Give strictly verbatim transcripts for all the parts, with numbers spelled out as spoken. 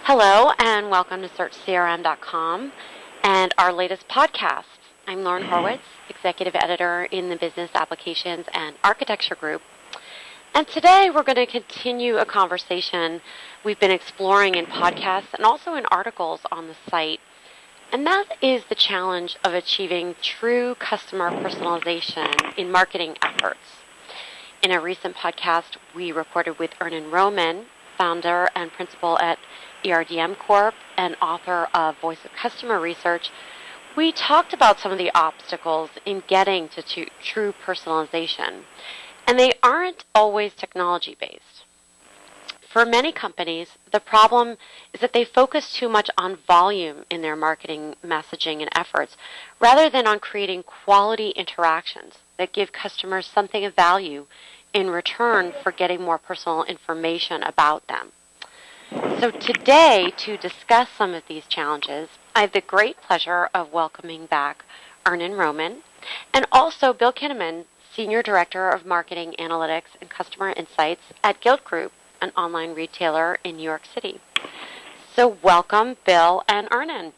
Hello, and welcome to search C R M dot com and our latest podcast. I'm Lauren Horwitz, Executive Editor in the Business Applications and Architecture Group. And today we're going to continue a conversation we've been exploring in podcasts and also in articles on the site. And that is the challenge of achieving true customer personalization in marketing efforts. In a recent podcast, we recorded with Ernan Roman, founder and principal at E R D M Corp and author of Voice of Customer Research. We talked about some of the obstacles in getting to t- true personalization, and they aren't always technology-based. For many companies, the problem is that they focus too much on volume in their marketing messaging and efforts, rather than on creating quality interactions that give customers something of value in return for getting more personal information about them. So today, to discuss some of these challenges, I have the great pleasure of welcoming back Ernan Roman and also Bill Kinnaman, Senior Director of Marketing Analytics and Customer Insights at Gilt Group, an online retailer in New York City. So welcome, Bill and Ernan.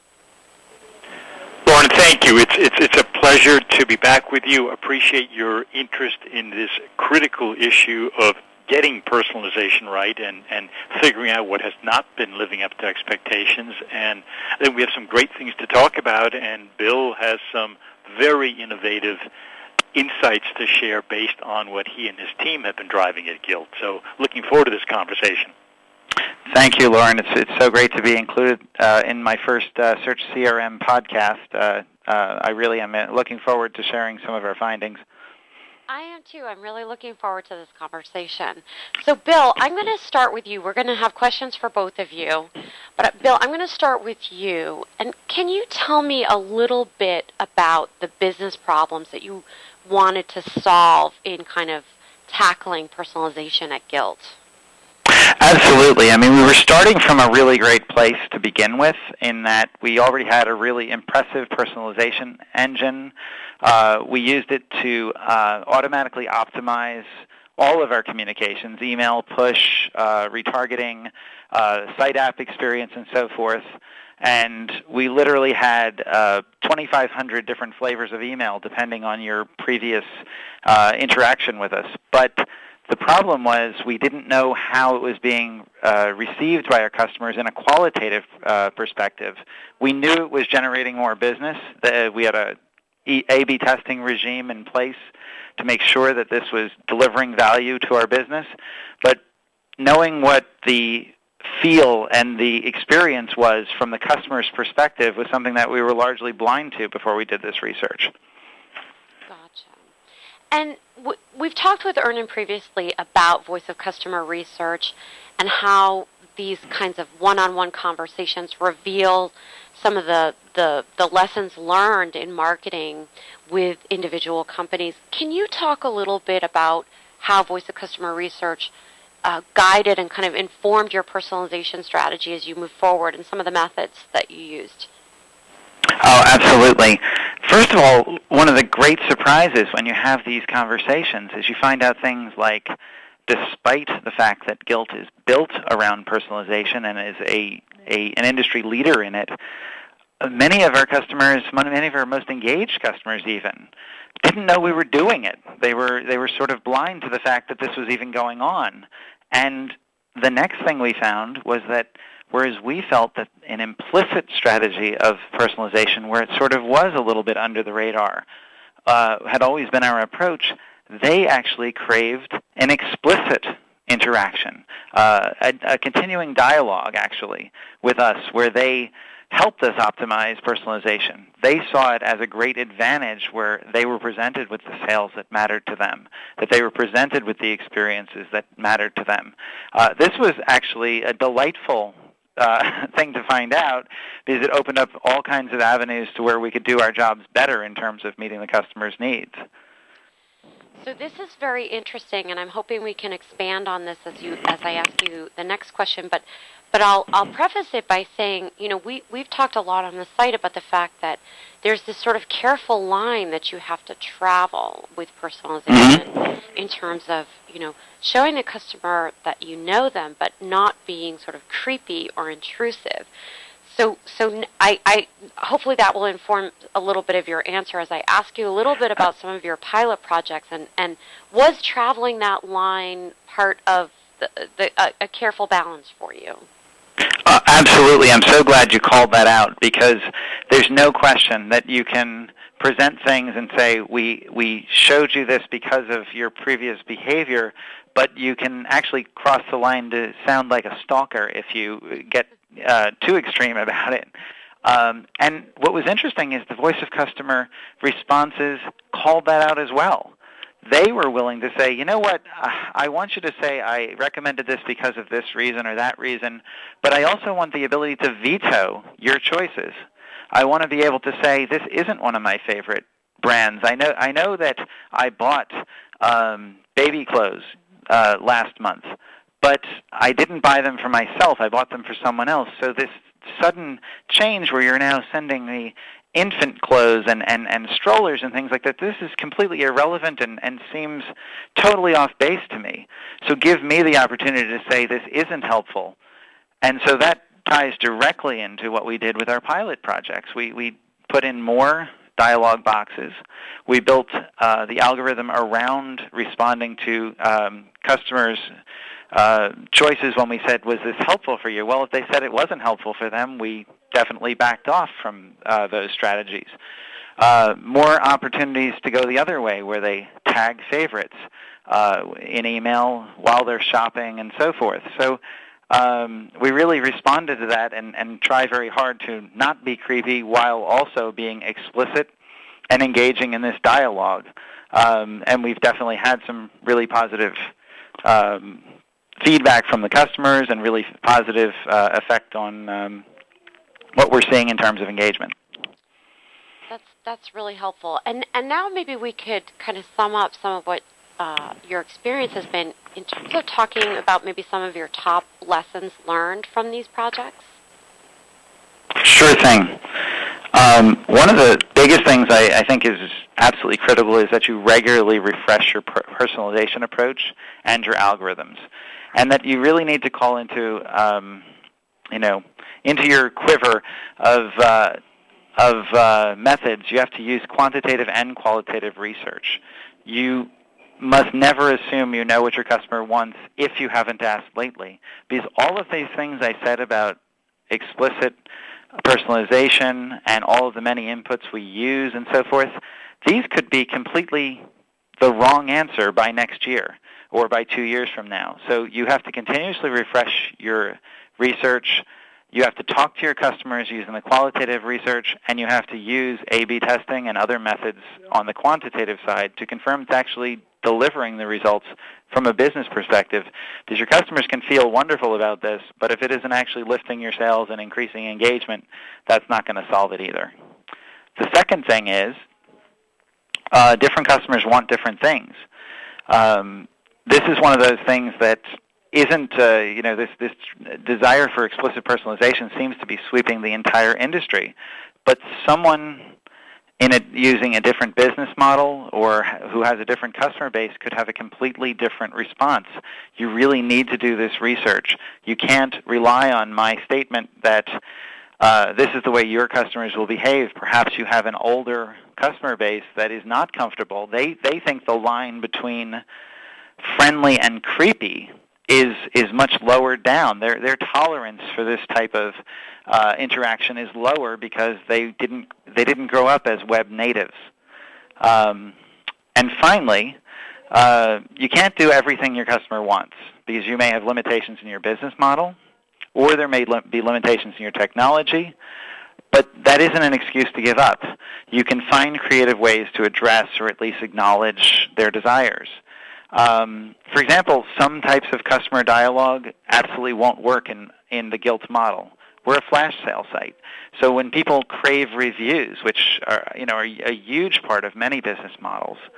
Lauren, thank you. It's, it's, it's a pleasure to be back with you. Appreciate your interest in this critical issue of getting personalization right and, and figuring out what has not been living up to expectations. And I think we have some great things to talk about, and Bill has some very innovative insights to share based on what he and his team have been driving at Gilt. So looking forward to this conversation. Thank you, Lauren. It's it's so great to be included uh, in my first uh, Search C R M podcast. Uh, uh, I really am looking forward to sharing some of our findings. I am too. I'm really looking forward to this conversation. So, Bill, I'm going to start with you. We're going to have questions for both of you. But, Bill, I'm going to start with you. And can you tell me a little bit about the business problems that you wanted to solve in kind of tackling personalization at Gilt? Absolutely. I mean, we were starting from a really great place to begin with in that we already had a really impressive personalization engine. Uh, we used it to uh, automatically optimize all of our communications, email, push, uh, retargeting, uh, site app experience, and so forth. And we literally had uh, twenty-five hundred different flavors of email depending on your previous uh, interaction with us. But the problem was we didn't know how it was being uh, received by our customers in a qualitative uh, perspective. We knew it was generating more business. Uh, we had a A B testing regime in place to make sure that this was delivering value to our business. But knowing what the feel and the experience was from the customer's perspective was something that we were largely blind to before we did this research. Gotcha. And w- we've talked with Ernan previously about Voice of Customer Research and how these kinds of one-on-one conversations reveal some of the, the, the lessons learned in marketing with individual companies. Can you talk a little bit about how Voice of Customer Research uh, guided and kind of informed your personalization strategy as you move forward and some of the methods that you used? Oh, absolutely. First of all, one of the great surprises when you have these conversations is you find out things like, despite the fact that Gilt is built around personalization and is a, a an industry leader in it, many of our customers, many of our most engaged customers even, didn't know we were doing it. They were they were sort of blind to the fact that this was even going on. And the next thing we found was that whereas we felt that an implicit strategy of personalization, where it sort of was a little bit under the radar, uh, had always been our approach, they actually craved an explicit interaction, uh, a, a continuing dialogue, actually, with us, where they helped us optimize personalization. They saw it as a great advantage where they were presented with the sales that mattered to them, that they were presented with the experiences that mattered to them. Uh, this was actually a delightful Uh, thing to find out because it opened up all kinds of avenues to where we could do our jobs better in terms of meeting the customer's needs. So this is very interesting, and I'm hoping we can expand on this as you as I ask you the next question. But But I'll I'll preface it by saying, you know, we we've talked a lot on the site about the fact that there's this sort of careful line that you have to travel with personalization mm-hmm. in terms of, you know, showing the customer that you know them, but not being sort of creepy or intrusive. So, so I, I hopefully that will inform a little bit of your answer as I ask you a little bit about some of your pilot projects, and, and was traveling that line part of the, the a, a careful balance for you? Uh, absolutely. I'm so glad you called that out, because there's no question that you can present things and say, we we showed you this because of your previous behavior, but you can actually cross the line to sound like a stalker if you get uh, too extreme about it. Um, and what was interesting is the voice of customer responses called that out as well. They were willing to say, you know what, I want you to say I recommended this because of this reason or that reason, but I also want the ability to veto your choices. I want to be able to say, this isn't one of my favorite brands. I know I know that I bought um, baby clothes uh, last month, but I didn't buy them for myself. I bought them for someone else. So this sudden change where you're now sending me infant clothes and, and, and strollers and things like that, this is completely irrelevant and, and seems totally off base to me. So give me the opportunity to say this isn't helpful. And so that ties directly into what we did with our pilot projects. We, we put in more dialogue boxes. We built uh, the algorithm around responding to um, customers' uh, choices when we said, was this helpful for you? Well, if they said it wasn't helpful for them, we definitely backed off from uh, those strategies. Uh, more opportunities to go the other way, where they tag favorites uh, in email while they're shopping and so forth. So um, we really responded to that and, and try very hard to not be creepy while also being explicit and engaging in this dialogue. Um, and we've definitely had some really positive um, feedback from the customers and really positive uh, effect on um, what we're seeing in terms of engagement. That's that's really helpful. And and now maybe we could kind of sum up some of what uh, your experience has been in terms of talking about maybe some of your top lessons learned from these projects. Sure thing. Um, one of the biggest things I, I think is absolutely critical is that you regularly refresh your per- personalization approach and your algorithms, and that you really need to call into um, you know into your quiver of uh, of uh, methods. You have to use quantitative and qualitative research. You must never assume you know what your customer wants if you haven't asked lately, because all of these things I said about explicit personalization and all of the many inputs we use and so forth, these could be completely the wrong answer by next year or by two years from now. So you have to continuously refresh your research. You have to talk to your customers using the qualitative research, and you have to use A B testing and other methods on the quantitative side to confirm it's actually delivering the results from a business perspective, because your customers can feel wonderful about this, but if it isn't actually lifting your sales and increasing engagement, that's not going to solve it either. The second thing is uh, different customers want different things. Um, this is one of those things that isn't, uh, you know, this, this desire for explicit personalization seems to be sweeping the entire industry, but someone in it using a different business model or who has a different customer base could have a completely different response. You really need to do this research. You can't rely on my statement that uh, this is the way your customers will behave. Perhaps you have an older customer base that is not comfortable. They they think the line between friendly and creepy is is much lower down. Their their tolerance for this type of uh, interaction is lower because they didn't they didn't grow up as web natives. Um, and finally, uh, you can't do everything your customer wants, because you may have limitations in your business model, or there may li- be limitations in your technology. But that isn't an excuse to give up. You can find creative ways to address or at least acknowledge their desires. Um, for example, some types of customer dialogue absolutely won't work in, in the Gilt model. We're a flash sale site. So when people crave reviews, which are, you know, are a huge part of many business models,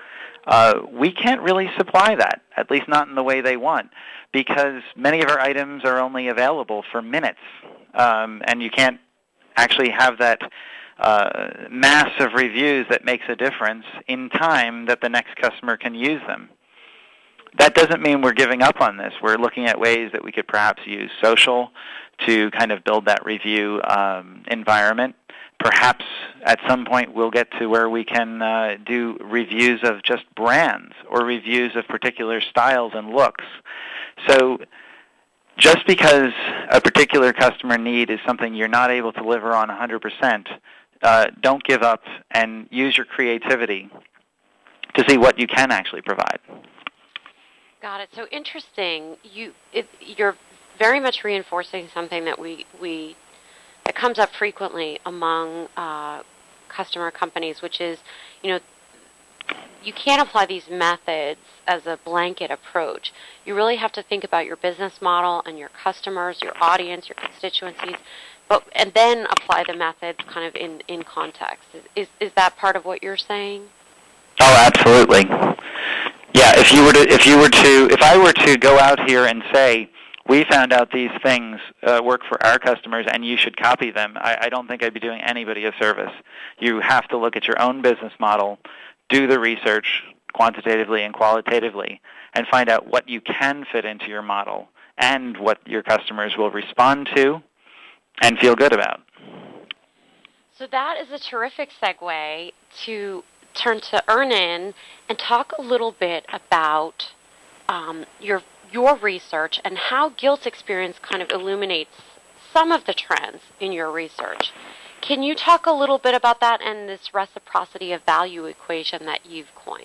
uh, we can't really supply that, at least not in the way they want, because many of our items are only available for minutes, um, and you can't actually have that uh, mass of reviews that makes a difference in time that the next customer can use them. That doesn't mean we're giving up on this. We're looking at ways that we could perhaps use social to kind of build that review um, environment. Perhaps at some point we'll get to where we can uh, do reviews of just brands or reviews of particular styles and looks. So just because a particular customer need is something you're not able to deliver on one hundred percent, uh, don't give up and use your creativity to see what you can actually provide. Got it. So interesting. You, it, you're very much reinforcing something that we, we that comes up frequently among uh, customer companies, which is, you know, you can't apply these methods as a blanket approach. You really have to think about your business model and your customers, your audience, your constituencies, but and then apply the methods kind of in, in context. Is is that part of what you're saying? Oh, absolutely. Yeah, if you were to, if you were to, if I were to go out here and say, we found out these things uh, work for our customers and you should copy them, I, I don't think I'd be doing anybody a service. You have to look at your own business model, do the research quantitatively and qualitatively, and find out what you can fit into your model and what your customers will respond to and feel good about. So that is a terrific segue to turn to Ernan and talk a little bit about um, your your research and how guilt experience kind of illuminates some of the trends in your research. Can you talk a little bit about that and this reciprocity of value equation that you've coined?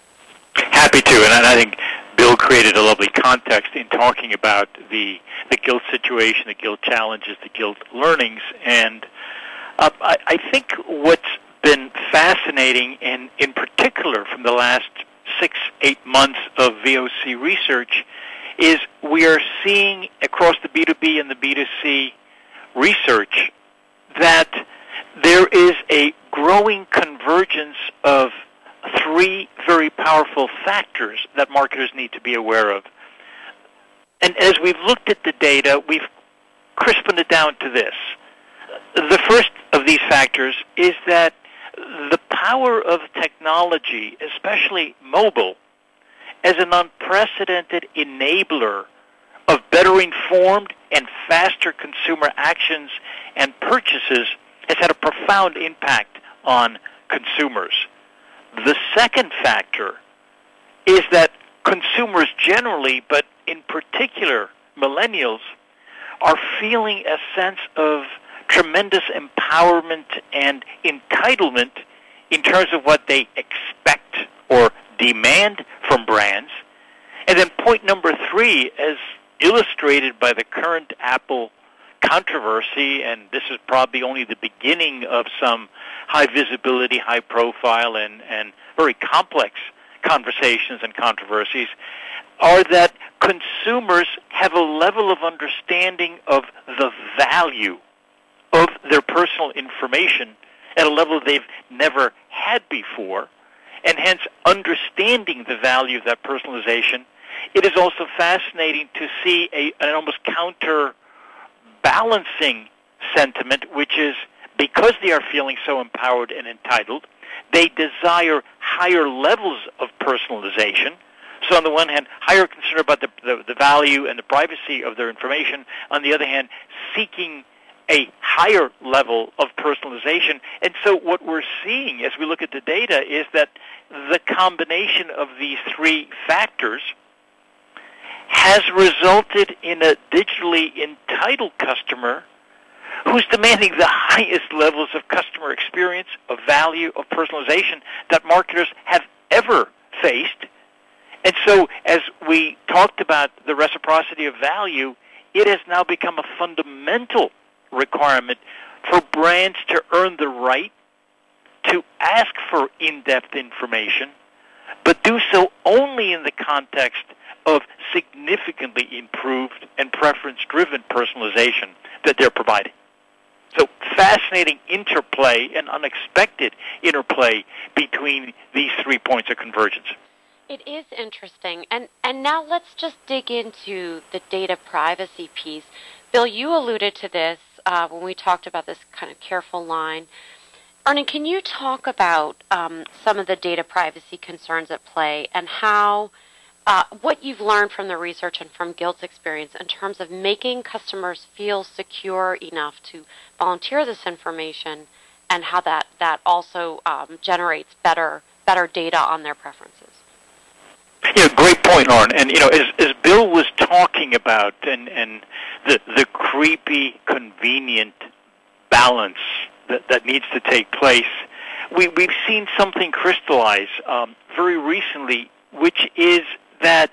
Happy to, and I think Bill created a lovely context in talking about the the guilt situation, the guilt challenges, the guilt learnings, and uh, I, I think what's been fascinating, and in particular from the last six, eight months of V O C research, is we are seeing across the B two B and the B two C research that there is a growing convergence of three very powerful factors that marketers need to be aware of. And as we've looked at the data, we've crispened it down to this. The first of these factors is that the power of technology, especially mobile, as an unprecedented enabler of better informed and faster consumer actions and purchases has had a profound impact on consumers. The second factor is that consumers generally, but in particular millennials, are feeling a sense of tremendous empowerment and entitlement in terms of what they expect or demand from brands. And then point number three, as illustrated by the current Apple controversy, and this is probably only the beginning of some high visibility, high profile, and, and very complex conversations and controversies, are that consumers have a level of understanding of the value of their personal information at a level they've never had before, and hence understanding the value of that personalization. It is also fascinating to see a, an almost counterbalancing sentiment, which is because they are feeling so empowered and entitled, they desire higher levels of personalization. So on the one hand, higher concern about the, the, the value and the privacy of their information. On the other hand, seeking a higher level of personalization. And so what we're seeing as we look at the data is that the combination of these three factors has resulted in a digitally entitled customer who's demanding the highest levels of customer experience, of value, of personalization that marketers have ever faced. And so as we talked about the reciprocity of value, it has now become a fundamental requirement for brands to earn the right to ask for in-depth information, but do so only in the context of significantly improved and preference-driven personalization that they're providing. So fascinating interplay and unexpected interplay between these three points of convergence. It is interesting. And, and now let's just dig into the data privacy piece. Bill, you alluded to this uh, when we talked about this kind of careful line. Ernie, can you talk about um, some of the data privacy concerns at play and how uh, what you've learned from the research and from Gilt's experience in terms of making customers feel secure enough to volunteer this information, and how that, that also um, generates better better data on their preferences? Yeah, great point, Lauren. And you know, as, as Bill was talking about, and, and the the creepy, convenient balance that, that needs to take place, we we've seen something crystallize um, very recently, which is that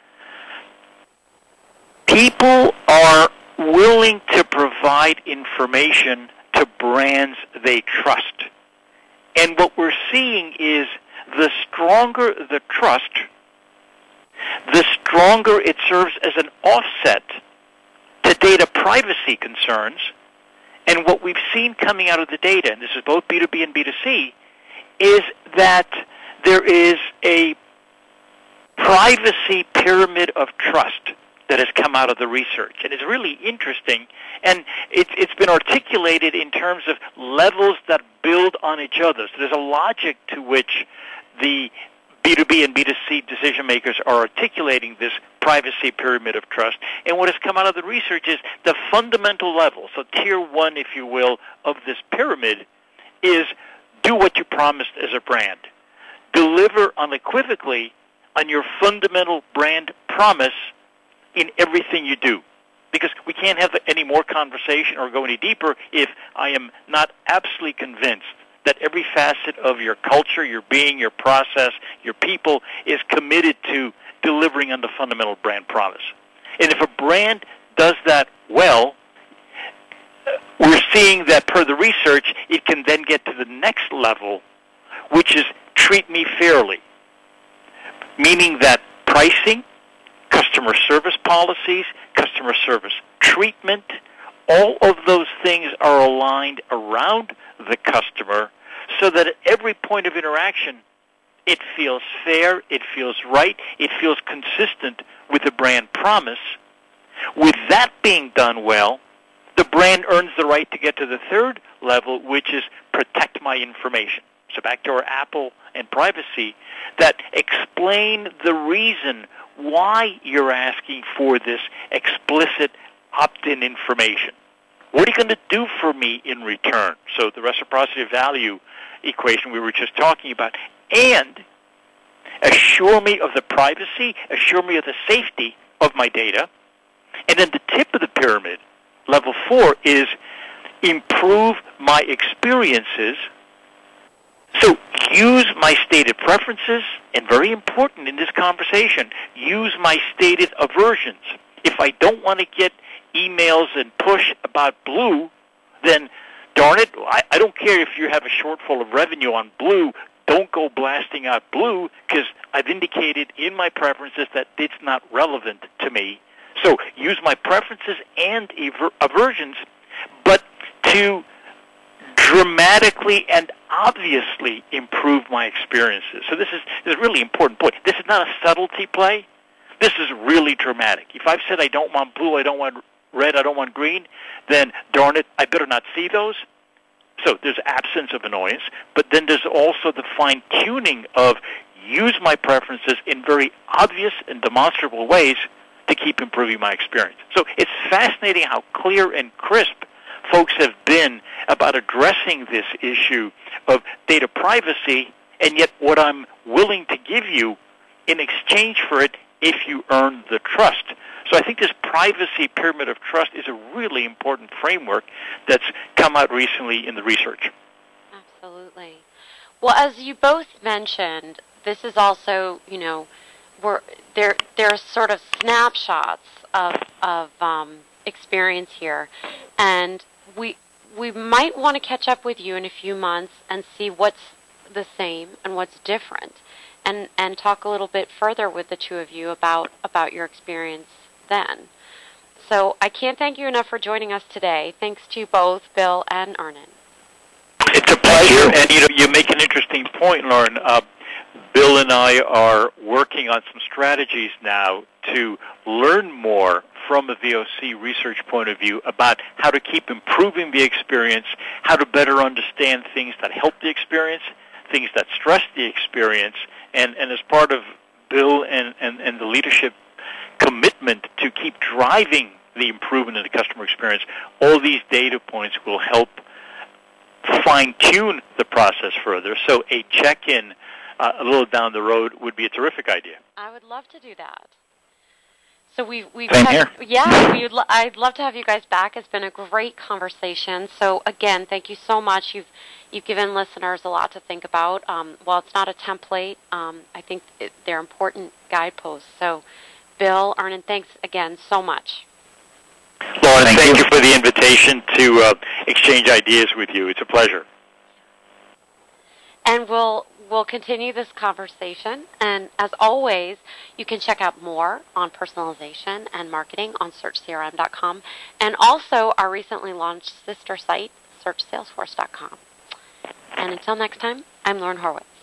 people are willing to provide information to brands they trust. And what we're seeing is the stronger the trust, the stronger it serves as an offset to data privacy concerns. And what we've seen coming out of the data, and this is both B two B and B two C, is that there is a privacy pyramid of trust that has come out of the research. And it's really interesting, and it's, it's been articulated in terms of levels that build on each other. So there's a logic to which the B two B and B two C decision makers are articulating this privacy pyramid of trust. And what has come out of the research is the fundamental level, so tier one, if you will, of this pyramid is do what you promised as a brand. Deliver unequivocally on your fundamental brand promise in everything you do. Because we can't have any more conversation or go any deeper if I am not absolutely convinced that every facet of your culture, your being, your process, your people is committed to delivering on the fundamental brand promise. And if a brand does that well, we're seeing that per the research, it can then get to the next level, which is treat me fairly. Meaning that pricing, customer service policies, customer service treatment, all of those things are aligned around the customer so that at every point of interaction, it feels fair, it feels right, it feels consistent with the brand promise. With that being done well, the brand earns the right to get to the third level, which is protect my information. So back to our Apple and privacy, that explain the reason why you're asking for this explicit opt-in information. What are you going to do for me in return? So the reciprocity of value equation we were just talking about. And assure me of the privacy, assure me of the safety of my data. And then the tip of the pyramid, level four, is improve my experiences. So use my stated preferences, and very important in this conversation, use my stated aversions. If I don't want to get emails and push about Blue, then darn it, I, I don't care if you have a shortfall of revenue on Blue, don't go blasting out Blue, because I've indicated in my preferences that it's not relevant to me. So use my preferences and aver- aversions, but to dramatically and obviously improve my experiences. So this is, this is a really important point. This is not a subtlety play. This is really dramatic. If I've said I don't want blue, I don't want red, I don't want green, then darn it, I better not see those. So there's absence of annoyance, but then there's also the fine-tuning of use my preferences in very obvious and demonstrable ways to keep improving my experience. So it's fascinating how clear and crisp folks have been about addressing this issue of data privacy, and yet what I'm willing to give you in exchange for it if you earn the trust. So I think this privacy pyramid of trust is a really important framework that's come out recently in the research. Absolutely. Well, as you both mentioned, this is also, you know, we're, there there are sort of snapshots of, of um, experience here, and we we might want to catch up with you in a few months and see what's the same and what's different, and, and talk a little bit further with the two of you about, about your experience then. So I can't thank you enough for joining us today. Thanks to you both, Bill and Ernan. It's a pleasure, and you know, you make an interesting point, Lauren. Uh, Bill and I are working on some strategies now to learn more from a V O C research point of view about how to keep improving the experience, how to better understand things that help the experience, things that stress the experience, and, and as part of Bill and, and, and the leadership commitment to keep driving the improvement in the customer experience, all these data points will help fine-tune the process further. So a check-in uh, a little down the road would be a terrific idea. I would love to do that. So we've, we've Same had, here. yeah, we would lo- I'd love to have you guys back. It's been a great conversation. So again, thank you so much. You've you've given listeners a lot to think about. Um, while it's not a template, um, I think it, they're important guideposts. So, Bill, Arnon, thanks again so much. Lauren, Thank thank you. you for the invitation to uh, exchange ideas with you. It's a pleasure. And we'll we'll continue this conversation. And as always, you can check out more on personalization and marketing on search C R M dot com, and also our recently launched sister site, search salesforce dot com. And until next time, I'm Lauren Horwitz.